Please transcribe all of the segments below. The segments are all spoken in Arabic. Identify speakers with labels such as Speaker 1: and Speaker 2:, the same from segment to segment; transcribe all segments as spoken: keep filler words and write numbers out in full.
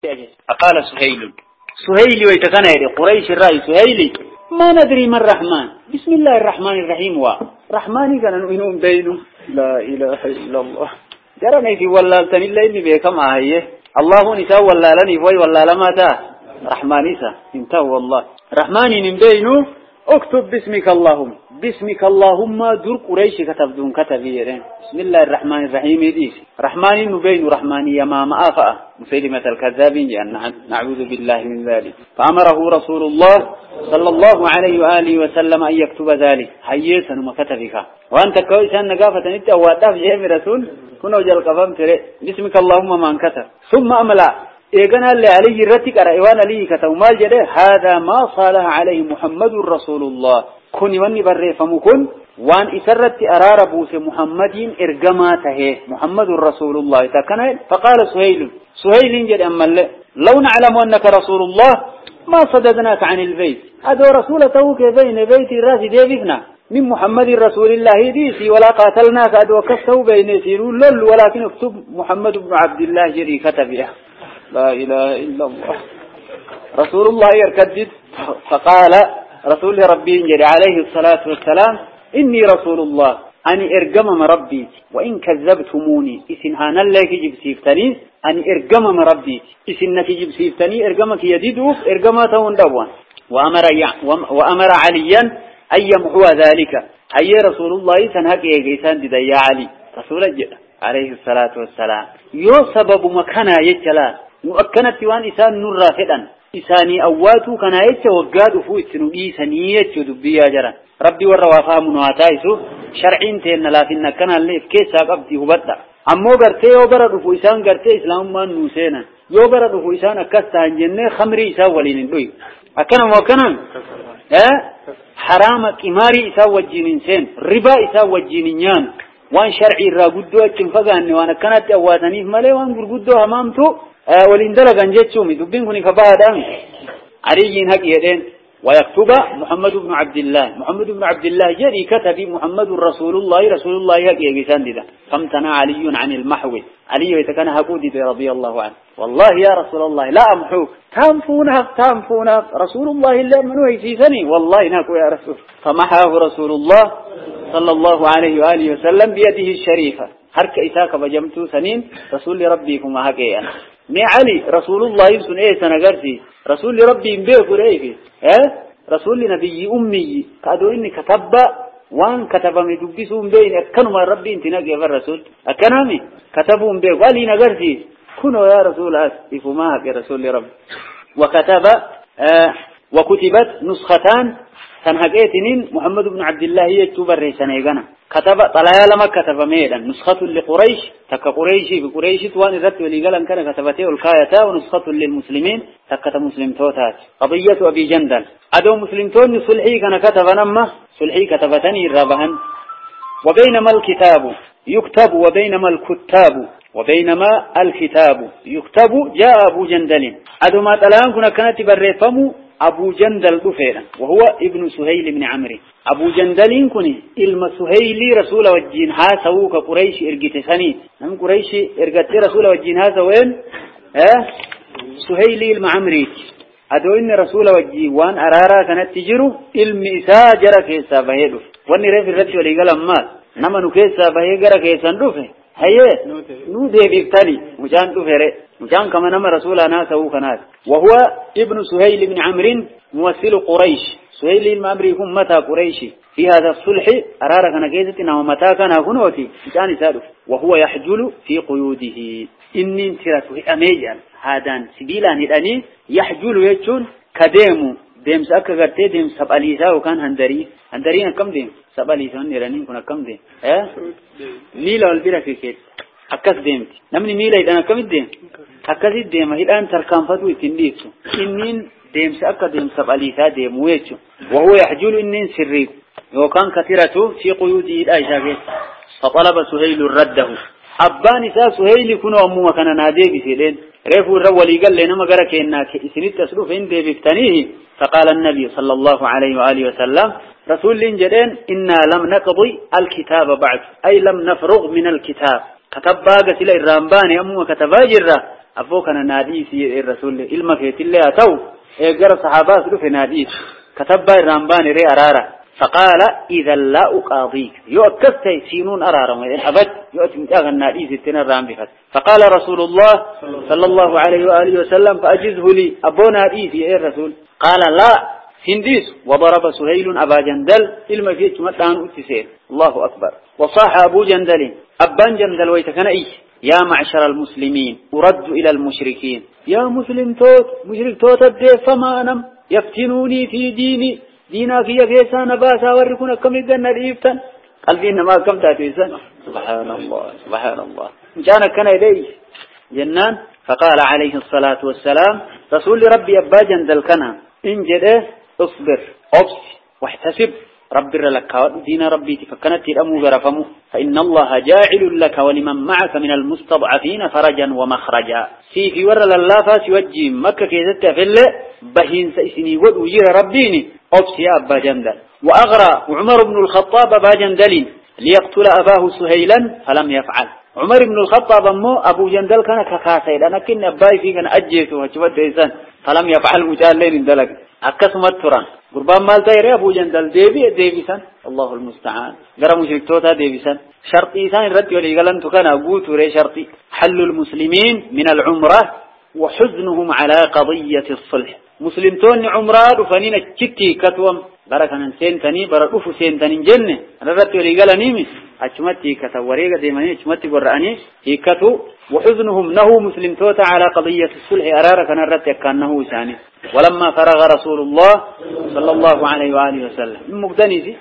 Speaker 1: فقال سهيل سهيل ويتكنى قريش الرأي سهيلي ما ندري ما الرحمن بسم الله الرحمن الرحيم ورحمن كان نؤمنون بينه لا إله إلا الله جرني في ولا تنيل إني بكم آهيه الله نساء ولا لني فوي ولا لما تا رحمن نساء انتهى والله رحمن من بينه اكتب باسمك اللهم باسمك اللهم دور قريش كتب دون كتبيرين بسم الله الرحمن الرحيم ديس رحمن نبين رحمن يا ما مآفأ مسيلمة الكذابين نعوذ بالله من ذلك فأمره رسول الله صلى الله عليه وآله وسلم أن يكتب ذلك حيثا وما كتبك وأنت كويسا نقافة انت وادف جيم رسول كنو جل قفم تري باسمك اللهم ما انكتب ثم أملا إيقنا اللي عليه الرتك أرأيوان لي كتب مال جده هذا ما صالح عليه محمد رسول الله كوني واني بريفمكن وان إسرت أرار بوس محمدين إرقماته محمد رسول الله تكنه فقال سهيل سهيل جد أما لو نعلم أنك رسول الله ما صددناك عن البيت هذا رسولته بين بيت الراس ديبنا من محمد رسول الله ديسي ولا قاتلناك أدو كفته بين سيرون لل ولكن اكتب محمد بن عبد الله جري كتبه لا إله إلا الله رسول الله يركدد فقال رسول ربي جري عليه الصلاة والسلام إني رسول الله أني إرقمم ربي وإن كذبتموني إسنهانا لك جبسيفتني أني إرقمم ربي إسنك جبسيفتني إرقمك يديدوك إرقماتهم دوان وأمر, وأمر عليا أن يمحو ذلك أي رسول الله سنهك يجيسان دي يا علي رسول عليه الصلاة والسلام يو سبب مكانا يجلا مؤكنت وان إسان نور رافدا إساني أواتو كان يجا وقادوا فو إسنو إيساني يجو دبيا جرا ربي والروافا منواتايسو شرعين تينا لافنا كان اللي في كيسا قبتي هبتا أمو قرتي يوبرا رفو إسان قرتي إسلام ما نوسينا يوبرا رفو إسان أكستا جنة خمري إسان ولين دوي أكنا موكنا اه حرام كماري إسان وجينين سين ربا إسان وجينين يان وان شرعي را قدو أجن فقاني وانا كانت أواتنيف مالي وان قدو همامتو اه ولين درقان جيتشومي دبين كوني فباها دامي عليين هك يدين ويكتب محمد بن عبد الله محمد بن عبد الله جري كتب محمد رسول الله رسول الله هك يجيسان دي فامتنع علي عن المحو علي يتكن هكودي رضي الله عنه والله يا رسول الله لا أمحوك تامفونها تامفونها رسول الله اللي منه يسيسني والله ناكو يا رسول فمحاه رسول الله صلى الله عليه وآله وسلم بيده الشريفة هرك إساك بجمتو سنين رسول ربكم هكيا مي علي رسول الله يسن ايه سنقرسي رسول ربي مبيكو رأيكي اه رسول نبي أمي كادو إني كتب وان كتب مدبسو مبين أكنو ما ربي انت نقيا فالرسول أكنامي كتبوا مبيكو قالي نقرسي كنو يا رسول أسفو ماهك يا رسول رب وكتب اه وكتبت نسختان تنهجيتنين محمد بن عبد الله يكتب الرئيسان يغنى كتب طلعا لما كتب ميدا نسخة لقريش تك قريشي بقريش توان الرد وليقال أن كان كتبته الكاية ونسخة للمسلمين تكت مسلم توتات قضية أبي جندل أدو مسلم تون سلحي كان كتب نمه سلحي كتبتني الرابهن وبينما الكتاب يكتب وبينما الكتاب وبينما الكتاب يكتب جاء أبو جندل أدو ما طلعا كنا كانت بريفمو أبو جندل دفيرا وهو ابن سهيل بن عمرو أبو جندل كني إلما سهيلي رسول وجين هاسو كقريش إرقت سني نم قريش إرقت رسول وجين هاسا وين اه سهيلي المعمري أدو إن رسول وجين وان أرارا كانت تجرو المئسا جرى كيسا بهيدو واني ريف الرد ولي قال أمال نما نكيسا بهي جرى كيسا ندوفه هيه نو دي بيبتالي مجان دفره مجان كما نما رسول ناسه كناس وهو ابن سهيل بن عمرو ممثل قريش سهيل المعمري هم متى قريشي في هذا الصلح أرارا كان كيزتنا ومتى كان هنوتي مجان سادف وهو يحجل في قيوده إن انترته أميجان هذا سبيلا نداني يحجل يجون كديمو ديم سأكغرتي ديم سباليسا وكان هندري هندرين كم ديم سباليسا نيرانين كنا كم ديم اه ميلا والبيرا في كيت أكس ديمت نمني ميلا إذا كم ديم أكس ديم الآن تركان فتوى تنديسو إنين ديم سأكا ديم سباليسا ديم ويتشو وهو يحجل إنين سريق وكان كثيرته في قيوده الآيشا كيت فطلب سهيل رده أباني سا سهيل كنوا أمو كان ناديه بسيلين ريفو الرولي قال لنا ما قرأك إنك إسنت تسلوف إن دي بفتنيه فقال النبي صلى الله عليه وآله وسلم رسول جدين إنا لم نقضي الكتاب بعد أي لم نفرغ من الكتاب كتب باقة إلى الرامباني أمو كتبا جرة أبوك أنا نادي في الرسول إلما في تلي أتو إجر صحابات في نادي كتب الرمبان ري أرارة فقال إذا لا أقاضيك يؤكد سينون أرارة وإن أبد يؤتم تاغ النادي ستين الرام فقال رسول الله صلى الله عليه وآله وسلم فأجزه لي أبو نادي في الرسول قال لا هنديس وضرب سهيل أبا جندل إلما في متان أتسير الله أكبر وصاح أبو جندل أبان جندل ويتكنئي يا معشر المسلمين أرد إلى المشركين يا مسلم توت مشرك توت الدي فما أنم يفتنوني في ديني دينا في يفيسان باسا وركونا كم يقنا ريفتا قلبي إنما كم تاتيسا سبحان الله سبحان الله جانا كان إليه جنان فقال عليه الصلاة والسلام رسول ربي أبا جندل كنا إن جده اصبر أبس واحتسب رب لك دين ربي فكانت الأمو غرفمه فإن الله جاعل لك ولمن معك من المستضعفين فرجا ومخرجا في في ور اللافات وجي مكة كيزت فل بهين سيسني وير ربيني أبس يا أبا جندل وأغرى عمر بن الخطاب أبا جندل ليقتل أباه سهيلا فلم يفعل عمر بن الخطاب أمه أبو جندل كان كخاسيد أنا كن أباي فيه كان أجيته وشبت إنسان فلم يفعل مجالين دلك أكسمت تران قربان مال تيري أبو جندل ديبي ديبسان الله المستعان قرى مشركتوتا ديبسان شرطي إنسان رد وليقلن تكان أبوت ري شرطي حل المسلمين من العمرة وحزنهم على قضية الصلح مسلمتون عمرة رفنين الشتي كتوم بركة سنتني بركوف سنتني جنة رد وليقلنيمي أجمتي كتوريق ديماني أجمتي قرآني هيكتو وحزنهم نهو مسلم توتا على قضية الصلح أرارك نرد يكانه ثاني ولما فرغ رسول الله صلى الله عليه وآله وسلم المقدنيسي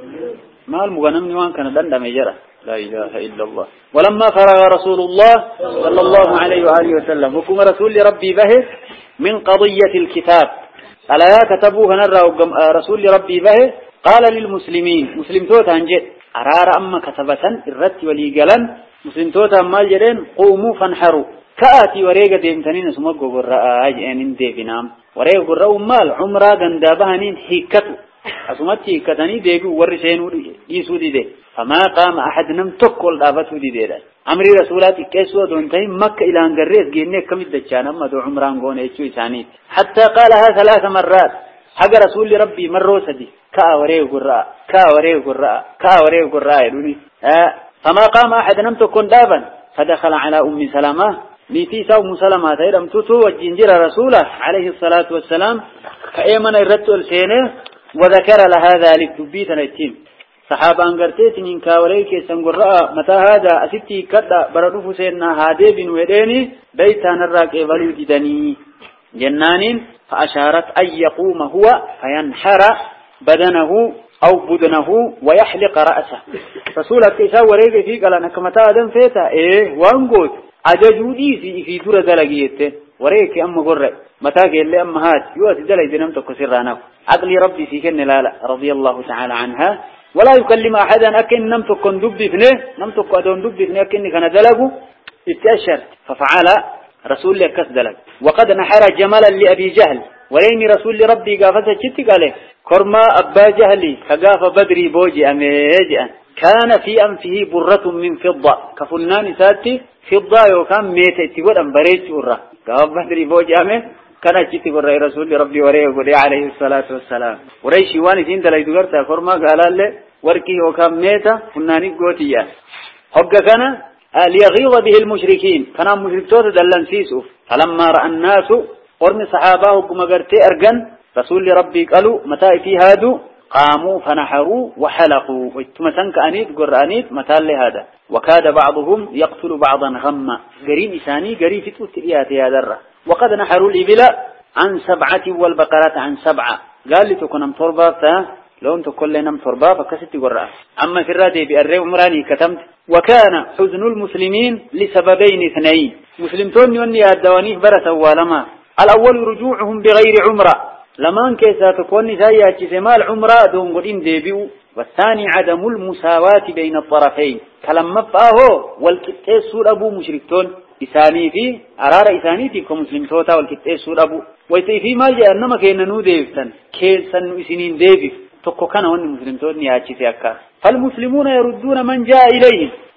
Speaker 1: ما المغنم نوان كان دند مجرى لا إله إلا الله ولما فرغ رسول الله صلى الله عليه وآله وسلم حكم رسول ربي به من قضية الكتاب ألا كتبوه نرى رسول ربي به قال للمسلمين مسلم توتا انجد أرار أما كتبة الرت وليقلن مسلم توتا مال جرين قوموا فانحروا كآتي وريقة ديمتنين اسمه قرآ أجئين ديبنام وريقة قرآ مال عمرا قندابهنين حكتوا أسمت حكتني ديبوا ورسين يسو دي دي فما قام أحد نم تقل دابته دي دي عمري رسولات كيسوا دونتين مكة إلى أنقريت قيني كم الدجان أما دو عمران قون ايشو إسانيت حتى قالها ثلاث مرات حق رسول ربي مروسة دي كا وريقة قرآ كا وريقة قرآ كا وريقة قرآ يدوني آه فما قام أحد نم تكون دابا فدخل على أم سلامة لتيسا أم سلامة تيرم توتو والجنجر رسوله عليه الصلاة والسلام فأيمن الرد السينة وذكر لها ذلك دبيتنا التيم صحابة أنقرتيت من كاوليك سنقرأ متى هذا أستي كدا بردوف سيدنا هادي بن وديني بيتان الراك إيفاليو جدني جنان فأشارت أن يقوم هو فينحر بدنه أو بدنه ويحلق رأسه رسولك إسا وريق فيك لأنك متى أدم فيتا إيه وانقود عججو ديسي في دور دلقيته وريك أم قرر متى قال لي أم هات يؤتي دلق دنمتك سرانه عقلي ربي في كن لالا رضي الله تعالى عنها ولا يكلم أحدا أكن نمتك كن دب فنه نمتك أدون دب فنه أكني كان دلقه اتأشر ففعل رسول الله كسدلك وقد نحر جمالا لأبي جهل ولين رسول ربي قافته جتك عليه كرما أبا جهلي كقاف بدري بوجي أميجئا كان في أنفه برة من فضة كفلنان ساتي فضة يوكام ميتة تقول أم بريت أرى قاف بدري بوجي أمي كان جتك الرأي رسول ربي وريه وريه عليه الصلاة والسلام وريه شواني سين دلائي دقرتا كرما قال له وركي يوكام ميتة فلناني قوتيا حق كان ليغيظ به المشركين كان مشركتوت دلن سيسو فلما رأى الناس قرن صحابه كما قرتي أرقن رسول ربي قالوا متى في هادو قاموا فنحروا وحلقوا واتمسن كأنيت قرآنيت متى لهذا وكاد بعضهم يقتل بعضا غما قريب إساني قريب فتوتئيات يا ذرة وقد نحروا الإبل عن سبعة والبقرات عن سبعة قال لي تكون امتربا لو انت كل نم تربا فكست قرآن أما في الرادي بأري عمراني كتمت وكان حزن المسلمين لسببين اثنين مسلمتون وني الدوانيه برة والما الأول رجوعهم بغير عمره لمان كيسا تكون نسايا جسمال عمره دون قدين ديبيو والثاني عدم المساواة بين الطرفين كلام مفاهو والكتئ سور أبو مشركتون إساني في أرار إساني في كمسلمتوتا والكتئ سور أبو ويتي في مال جاء أنما كيننو ديبتن كيسا إسنين ديبي تقو كان هون المسلمتون ياتي أكا فالمسلمون يردون من جاء إليهم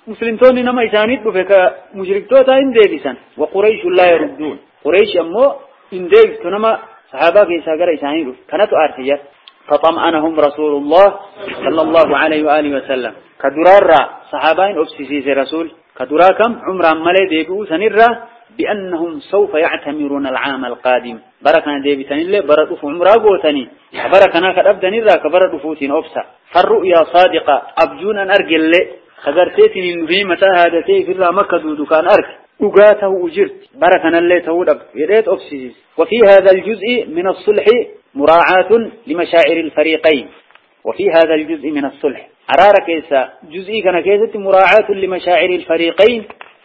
Speaker 1: مسلمتون نما إسانيد بفك مشركتوتا إن ديبسا وقريش لا يردون قريش أمو إن ديبس نما صحابة كيسا قرأ إسانيد كانت أرتجت فطمأنهم رسول الله صلى الله عليه وآله وسلم كدرار صحابين أبسيسي رسول كدراكم عمران ملي ديبو سنرى بأنهم سوف يعتمرون العام القادم بركنا ديبتن الله بردف عمره قوتني بركنا كأبدن الله كبرد فوتين أبسا فالرؤيا صادقة أبجون أن أرجل لي خبرتيتني المهمة هذا في الله مكة كان أرك أجاته أجرت بركنا الله تود يريد أبسيس وفي هذا الجزء من الصلح مراعاة لمشاعر الفريقين وفي هذا الجزء من الصلح عرارة كيسا جزئي كان كيسة مراعاة لمشاعر الفريقين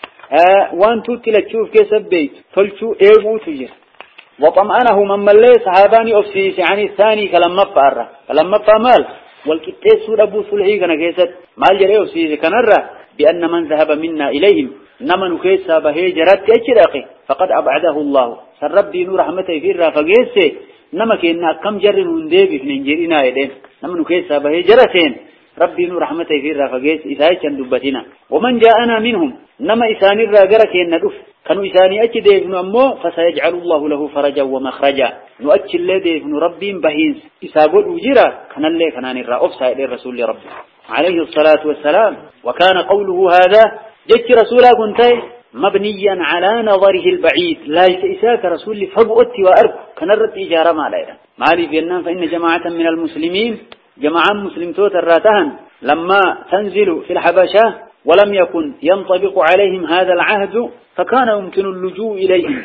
Speaker 1: آه وانتو تلتشوف كيسا بيت تلتشو ايبو تجر وطمأنه من ملي صحاباني أفسيس يعني الثاني كلما فأرى كلما فأمال والكتيس أبو صلحي كان كيسا مال جري أفسيس كنرى بأن من ذهب منا إليهم نمن كيسا بهي جرات تأجراقي فقد أبعده الله سربي نور رحمته في الرافقيسي نما كينا كم جرن وندبي في نجرينا يدين نمن كيسا بهي جرتين ربي نور رحمته في الرافقيس إساي دبتنا ومن جاءنا منهم نما إساني الراجرة الندف كانوا إساني أجد ابن أمه فسيجعل الله له فرجا ومخرجا نؤكد الذي ابن ربي بهيز إساقود وجرا كان اللي كان نرى أفسا إلى الرسول ربي عليه الصلاة والسلام وكان قوله هذا جدت رسولا كنت مبنيا على نظره البعيد لا إساك رسول فبؤت وأرك كان الرد إجارة ما ليلا مالي فينا فإن جماعة من المسلمين جماعة مسلم توت الراتهن لما تنزل في الحبشة ولم يكن ينطبق عليهم هذا العهد فكان يمكن اللجوء إليهم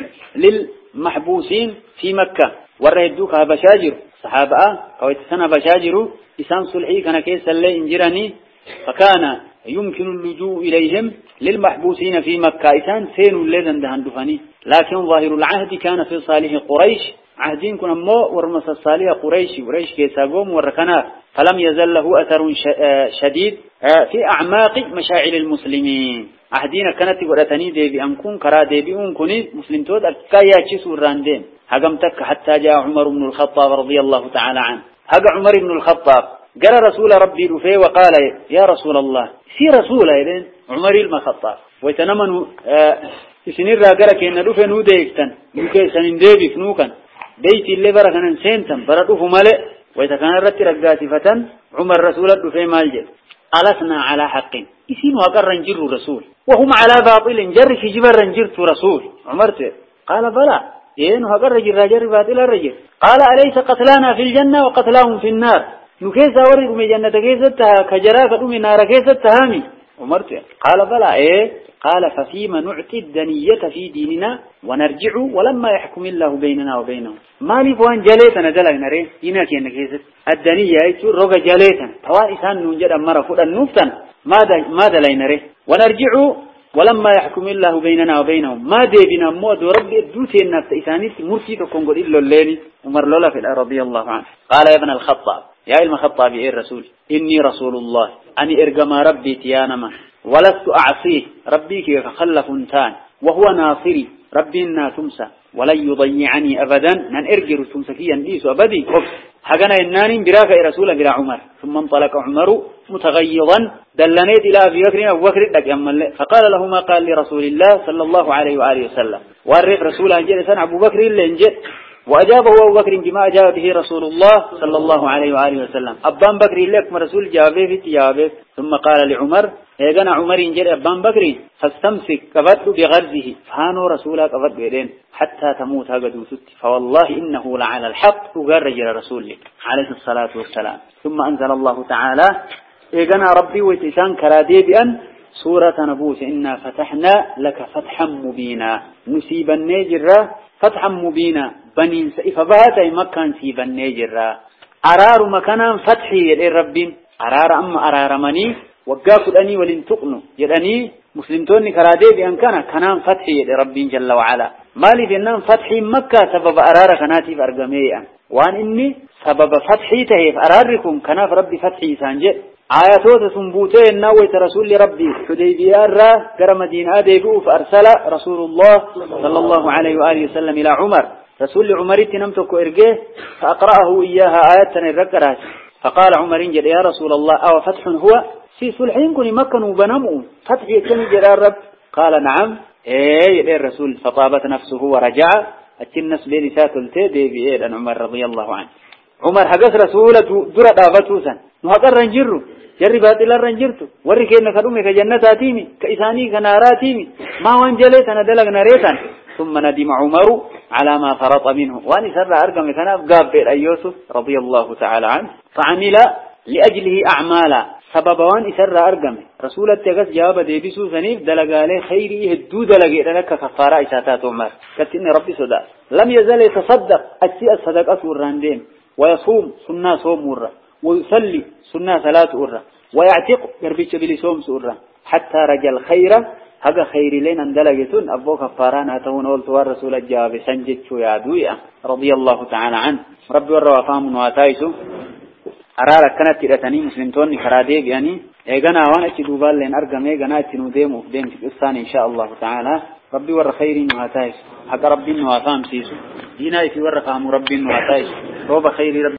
Speaker 1: للمحبوسين في مكة ورهدوك بشاجر صحابة أو يتسنى بشاجر إسان صلحي كان كيسا اللي انجراني فكان يمكن اللجوء إليهم للمحبوسين في مكة إسان سينوا الليذن دهن دفني لكن ظاهر العهد كان في صالح قريش عهدين كنا مو ورمس الصالح قريش قريش كيسا قوم وركناه فلم يزل له أثر شديد في أعماق مشاعر المسلمين عهدين كانت ورتني دي بأنكون كرا دي بأنكوني مسلم تود الكايا تشسور راندين هقمتك حتى جاء عمر بن الخطاب رضي الله تعالى عنه هقى عمر بن الخطاب قال رسول ربي رفيه وقال يا رسول الله سي رسول إذن عمر المخطاب ويتنمنوا سنير راقرك إن رفه نوديكتن يكي سنين ديبي فنوكا بيتي اللي بركنا سينتم بردوه ملئ ويتكان الرتي رقاتفة عمر رسول رفيه مالجل ألسنا على حق إسين وقر رنجر رسول وهم على باطل جر في جبر رنجرت رسول عمرت قال بلى إيه وقر رجل راجر باطل الرجل قال أليس قتلانا في الجنة وقتلاهم في النار نكيسا ورق من جنة كيستها كجراك من نار كيستهامي عمرت قال بلى إيه قال ففيما نعطي الدنية في ديننا ونرجع ولما يحكم الله بيننا وبينهم ما لي فوان جليتنا دلقنا ريه دينا كينا كيست الدنيا يتور رقا جليتنا توائسان ننجد أمرا فوق النفتن ماذا ماذا لينا ريه ونرجع ولما يحكم الله بيننا وبينهم ما دي بنا مود ورب دوتي النفس إسانيس مرسيك كونغول إلا الليل عمر لولا في الأرض رضي الله عنه قال يا ابن الخطاب يا علم الخطاب إيه الرسول إني رسول الله أني إرقم ربي تيانما ولست أعصيه ربي كيف خلف تان وهو ناصري ربي النا تمسى ولن يضيعني أبدا نن إرجر تمسكيا ليس أبدي حقنا إناني براك رسول بلا عمر ثم انطلق عمر متغيظا دلنيت إلى أبي بكر أبو بكر فقال له ما قال لرسول الله صلى الله عليه وآله وسلم وارق رسول أنجل سنع أبو بكر اللي انجل وأجابه أبو بكر بما أجاب به رسول الله صلى الله عليه وآله وسلم أبان بكر لك رسول جابه في تجابه ثم قال لعمر هيغنا عمر انجل أبان بكر فاستمسك كبت بغرزه فانو رسولك أبد بيدين حتى تموت هقدو ست فوالله إنه لعلى الحق وقال رجل رسول عليه الصلاة والسلام ثم أنزل الله تعالى هيغنا ربي ويتسان كرادي بأن سورة نبوس إنا فتحنا لك فتحا مبينا نسيب النجرة فتحا مبينا بنين سئف بهاتي مكان سيب النجرة أرار مكانا فتحي للرب أرار أما أرار مني وقاكد أني ولن تقنوا يدأني مسلمتوني كرادي بأن كان كنام فتحي لرب جل وعلا مالي بأنام فتحي مكة سبب أرار كناتي فأرقميا وأن إني سبب فتحي تهيف أراركم كناف ربي فتحي سانجئ آياتوت سنبوتين نويت رسول ربي حديبية الرا قرى مدينة ديبو فأرسل رسول الله صلى الله عليه وآله وسلم إلى عمر رسول عمر تنمتك إرقه فأقرأه إياها آيات الرقرات فقال عمر جل يا رسول الله أو فتح هو في صلحين كوني مكة وبنمو فتح يكني جرار رب قال نعم ايه يا الرسول فطابت نفسه ورجع التنس بلسات التدي بإيه عن عمر رضي الله عنه عمر حقس رسولة درة دافتوسا نهضر رنجره جربات إلى رنجرته وركينا كدومي كجنتاتيمي كإساني كناراتيمي ما وانجلت أنا دلق نريتا ثم ندم عمر على ما فرط منه وأن سر أرقم كناف قابل أي يوسف رضي الله تعالى عنه فعمل لأجله أعمالا سبب وان سر أرقم رسول التقس جواب ديبسو سنيف دلق عليه خيري هدو دلق لك كفارة إساتات عمر كتن ربي صدا لم يزل يتصدق أسي الصدق أسور راندين ويصوم سنة صوم مرة ويصلي سنة صلاة مرة ويعتق يربيش بلسوم سورة حتى رجى الخير هذا خير لين اندلقتون أبو كفاران هاتون أولتوا الرسول الجواب سنجد شو يادوية رضي الله تعالى عنه ربي وروا فهم واتايسو أرارك كانت تلتني مسلمتون كراديب يعني إيقنا وانا اتدوبال لين أرقم إيقنا اتنوديم وفديم في الإستان إن شاء الله تعالى ربي ور خيرين واتايسو حق ربي واتام سيسو دينا يتي ور فهم ربي واتايسو روب خير ربي